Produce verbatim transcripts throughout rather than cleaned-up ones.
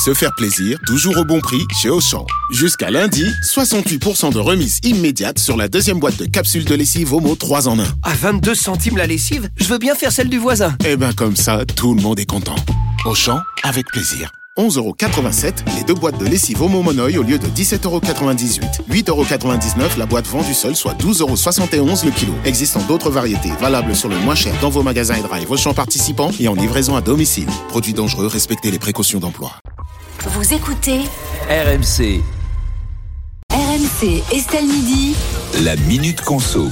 Se faire plaisir, toujours au bon prix chez Auchan. Jusqu'à lundi, soixante-huit pour cent de remise immédiate sur la deuxième boîte de capsules de lessive Omo trois en un. À vingt-deux centimes la lessive, je veux bien faire celle du voisin. Eh ben comme ça, tout le monde est content. Auchan, avec plaisir. onze euros quatre-vingt-sept, les deux boîtes de lessive Omo Monoï au lieu de dix-sept euros quatre-vingt-dix-huit. huit euros quatre-vingt-dix-neuf la boîte vendue seule, soit douze euros soixante et onze le kilo. Existant d'autres variétés, valables sur le moins cher dans vos magasins et drive Auchan participants et en livraison à domicile. Produits dangereux, respectez les précautions d'emploi. Vous écoutez R M C. R M C Estelle Midi. La Minute Conso.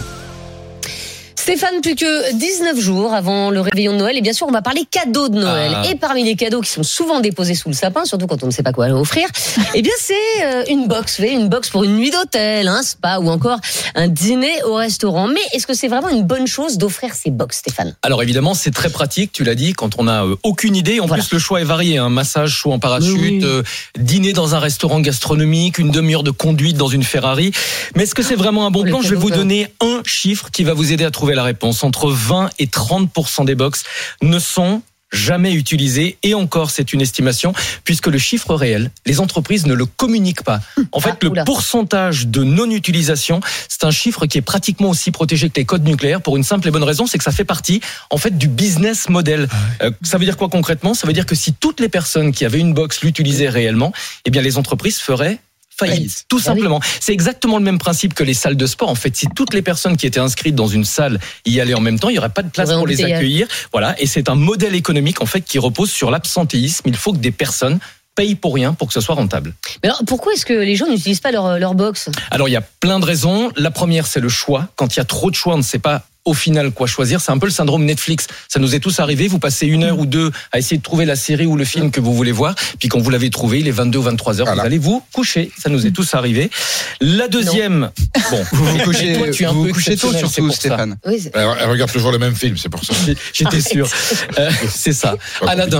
Stéphane, plus que dix-neuf jours avant le réveillon de Noël, et bien sûr on va parler cadeaux de Noël. Ah. Et parmi les cadeaux qui sont souvent déposés sous le sapin, surtout quand on ne sait pas quoi offrir, eh bien c'est euh, une box, une box pour une nuit d'hôtel, un spa ou encore un dîner au restaurant. Mais est-ce que c'est vraiment une bonne chose d'offrir ces box, Stéphane ? Alors évidemment, c'est très pratique, tu l'as dit, quand on n'a euh, aucune idée. En Voilà. plus, le choix est varié. Un massage chaud en parachute, Oui. euh, dîner dans un restaurant gastronomique, une demi-heure de conduite dans une Ferrari. Mais est-ce que c'est vraiment un bon Oh, les plan ? Je vais cadeaux, vous ouais. donner un chiffre qui va vous aider à trouver la réponse. Entre vingt et trente pour cent des box ne sont jamais utilisés, et encore c'est une estimation puisque le chiffre réel, les entreprises ne le communiquent pas. En fait, Ah, le oula. pourcentage de non-utilisation, c'est un chiffre qui est pratiquement aussi protégé que les codes nucléaires pour une simple et bonne raison, c'est que ça fait partie en fait du business model. Euh, ça veut dire quoi concrètement ? Ça veut dire que si toutes les personnes qui avaient une box l'utilisaient réellement, eh bien les entreprises feraient faillite, tout simplement. C'est exactement le même principe que les salles de sport. En fait, si toutes les personnes qui étaient inscrites dans une salle y allaient en même temps, il n'y aurait pas de place Vraiment pour les embouteillage. accueillir. Voilà, et c'est un modèle économique en fait qui repose sur l'absentéisme. Il faut que des personnes payent pour rien pour que ce soit rentable. Mais alors pourquoi est-ce que les gens n'utilisent pas leur, leur box ? Alors il y a plein de raisons. La première, c'est le choix. Quand il y a trop de choix, on ne sait pas au final quoi choisir. C'est un peu le syndrome Netflix. Ça nous est tous arrivé. Vous passez une heure ou deux à essayer de trouver la série ou le film que vous voulez voir. Puis quand vous l'avez trouvé, il est vingt-deux ou vingt-trois heures. Voilà. Vous allez vous coucher. Ça nous est tous arrivé. La deuxième, bon, Vous vous mais couchez, toi, tu es un vous peu vous couchez tôt exceptionnel, c'est surtout, pour ça. Stéphane. Oui, c'est- Elle, elle regarde toujours le même film, c'est pour ça. J'étais sûr. Euh, c'est ça. Pas Aladdin.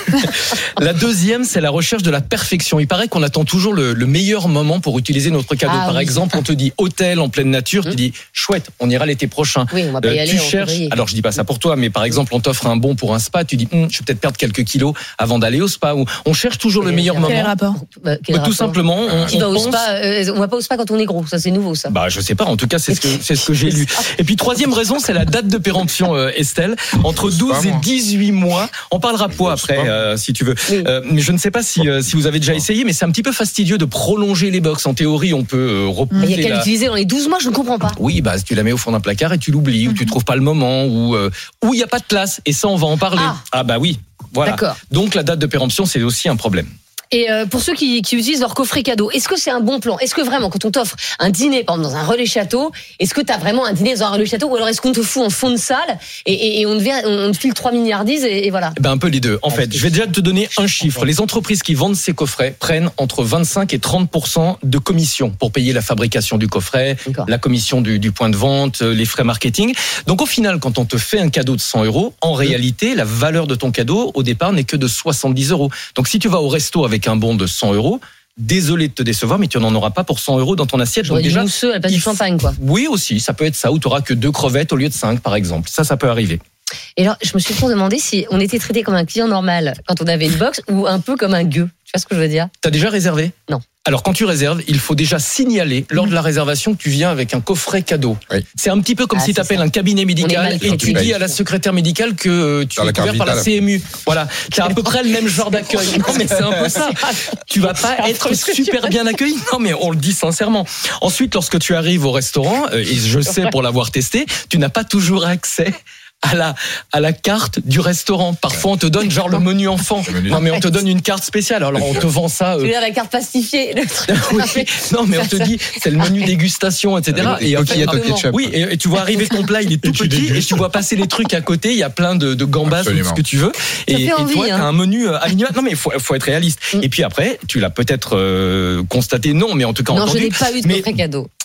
La deuxième, c'est la recherche de la perfection. Il paraît qu'on attend toujours le, le meilleur moment pour utiliser notre cadeau. Ah Par oui. exemple, on te dit hôtel en pleine nature, tu dis chouette, on ira l'été prochain. Oui, on va pas y Euh, aller tu en cherches. février. Alors je dis pas ça pour toi, mais par exemple, on t'offre un bon pour un spa, tu dis Hum, je vais peut-être perdre quelques kilos avant d'aller au spa. Ou on cherche toujours le Quel meilleur est le moment. rapport Bah, quel Bah, tout rapport simplement, on, Qui on va au pense- spa, euh, on va pas au spa quand on est gros, ça c'est nouveau ça. Bah, je sais pas. En tout cas, c'est ce que c'est ce que j'ai lu. Et puis troisième raison, c'est la date de péremption, euh, Estelle. Entre douze et dix-huit mois. On parlera poids après, euh, si tu veux. Oui. Euh, mais je ne sais pas si euh, si vous avez déjà essayé, mais c'est un petit peu fastidieux de prolonger les box. En théorie, on peut euh, Il y repousser a qu'à la... l'utiliser dans les douze mois, je ne comprends pas. Oui, bah tu la mets au fond d'un placard et tu l'oublies, ou tu trouves pas le moment, ou euh, ou il y a pas de place. Et ça, on va en parler. Ah. Ah bah oui. Voilà. D'accord. Donc la date de péremption, c'est aussi un problème. Et euh, pour ceux qui, qui utilisent leur coffret cadeau, est-ce que c'est un bon plan ? Est-ce que vraiment, quand on t'offre un dîner, par exemple, dans un relais château, est-ce que tu as vraiment un dîner dans un relais château, ou alors est-ce qu'on te fout en fond de salle et, et, et on, te, ver- on te file trois milliardises et, et voilà. Eh ben un peu les deux. En fait, je vais déjà te donner un chiffre. Les entreprises qui vendent ces coffrets prennent entre vingt-cinq et trente pour cent de commission pour payer la fabrication du coffret, D'accord. la commission du, du point de vente, les frais marketing. Donc au final, quand on te fait un cadeau de cent euros, en réalité, la valeur de ton cadeau au départ n'est que de soixante-dix euros. Donc si tu vas au resto avec un bon de cent euros, désolé de te décevoir, mais tu n'en auras pas pour cent euros dans ton assiette. J'aurais Donc du déjà, mousseux, elle passe du il faut- champagne, quoi. oui aussi, ça peut être ça, ou tu auras que deux crevettes au lieu de cinq, par exemple. Ça, ça peut arriver. Et alors, je me suis toujours demandé si on était traité comme un client normal quand on avait une box ou un peu comme un gueux. Tu vois ce que je veux dire ? T'as déjà réservé ? Non. Alors quand tu réserves, il faut déjà signaler lors de la réservation que tu viens avec un coffret cadeau. Oui. C'est un petit peu comme Ah, si c'est tu appelles ça. un cabinet On est médical mal et traité. tu dis à la secrétaire médicale que euh, tu Dans la es couvert carte par la vitale. C M U. Voilà, c'est à peu près le même genre d'accueil. Non mais c'est un peu ça. Tu vas pas être super bien accueilli. Non mais on le dit sincèrement. Ensuite, lorsque tu arrives au restaurant, euh, et je sais pour l'avoir testé, tu n'as pas toujours accès à la à la carte du restaurant. Parfois on te donne genre le menu enfant. Le menu. Non mais on te donne une carte spéciale. Alors on te vend ça. Tu euh, veux dire la carte plastifiée, le truc. oui. Non, mais on te dit, c'est le menu dégustation, et cetera. Avec des Et en fait, coquillettes au ketchup. oui, et, et tu vois arriver ton plat, il est tout Et tu petit, et dégustes. tu vois passer les trucs à côté, il y a plein de, de gambas, ou tout ce Absolument. que tu veux. Et, fait et envie, toi, hein. t'as un menu euh, à minima. Non, mais il faut, faut être réaliste. Mm. Et puis après, tu l'as peut-être euh, constaté, non, mais en tout cas Non, je entendu. n'ai pas eu de mais coffret cadeau.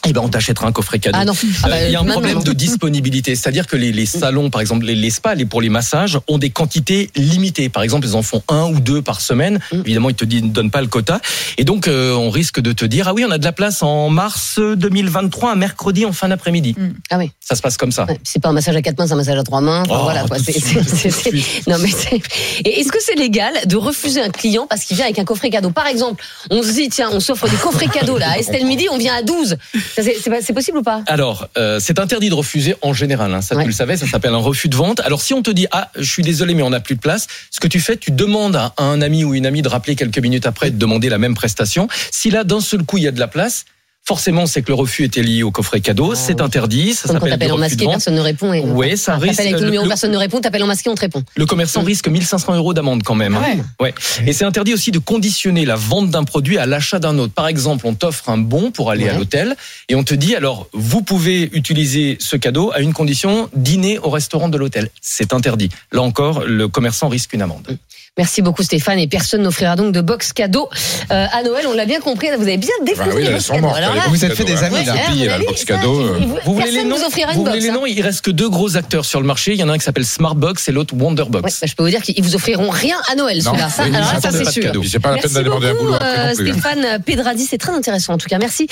eh ben on t'achètera un coffret cadeau. Ah non. Ah bah, Euh, il y a un maintenant, problème non. de disponibilité, c'est-à-dire que les, les salons, par exemple les, les spas, les, pour les massages, ont des quantités limitées. Par exemple, ils en font un ou deux par semaine. Mm. Évidemment, ils te disent- donnent pas le quota. Et donc, euh, on risque de te dire, ah oui, on a de la place en mars deux mille vingt-trois, un mercredi en fin d'après-midi. Ah oui. Ça se passe comme ça. Ouais, c'est pas un massage à quatre mains, c'est un massage à trois mains. Enfin, Oh, voilà quoi. tout de C'est- suite, c'est- tout de c'est- suite. Non mais c'est. Et est-ce que c'est légal de refuser un client parce qu'il vient avec un coffret cadeau? Par exemple, on se dit tiens, on s'offre des coffrets cadeaux là à Estelle Midi, on vient à douze. Ça, c'est, c'est, pas- c'est possible ou pas? Alors, euh, c'est interdit de refuser en général. Hein, ça, Ouais. tu le savais, ça s'appelle un refus de vente. Alors, si on te dit, ah, je suis désolé, mais on n'a plus de place, ce que tu fais, tu demandes à un ami ou une amie de rappeler quelques minutes après et de demander la même prestation. Si là, d'un seul coup, il y a de la place, forcément, c'est que le refus était lié au coffret cadeau. Ah, c'est oui. interdit. Ça Comme quand s'appelle t'appelles du en refus masqué, de vente. personne ne répond. Et... Oui, ça Enfin, risque- t'appelles avec ton le- numéro, le- personne ne répond, t'appelles en masqué, on te répond. Le commerçant Mm. risque mille cinq cents euros d'amende quand même. Ah ouais. Ouais. Et c'est interdit aussi de conditionner la vente d'un produit à l'achat d'un autre. Par exemple, on t'offre un bon pour aller Ouais. à l'hôtel et on te dit alors vous pouvez utiliser ce cadeau à une condition, dîner au restaurant de l'hôtel. C'est interdit. Là encore, le commerçant risque une amende. Merci beaucoup Stéphane, et personne n'offrira donc de box cadeau euh, à Noël, on l'a bien compris, vous avez bien défoncé Bah oui, les elles box sont cadeaux. mortes. Alors les là, box vous êtes fait cadeaux, des hein. amis, là. Ouais, vous puis, avez le vu, box ça, cadeau. euh, il- il- Vous voulez personne les noms vous offrira une Vous voulez box, les hein. noms Il reste que deux gros acteurs sur le marché. Il y en a un qui s'appelle Smartbox et l'autre Wonderbox. Ouais, bah, je peux vous dire qu'ils vous offriront rien à Noël, Non, ceux-là. Ça, oui, alors là, j'attends ça pas c'est de sûr. cadeau. Puis c'est pas la peine Merci d'aller demander un beaucoup, boulot après euh, non plus. hein. Stéphane Pédradi, c'est très intéressant en tout cas. Merci.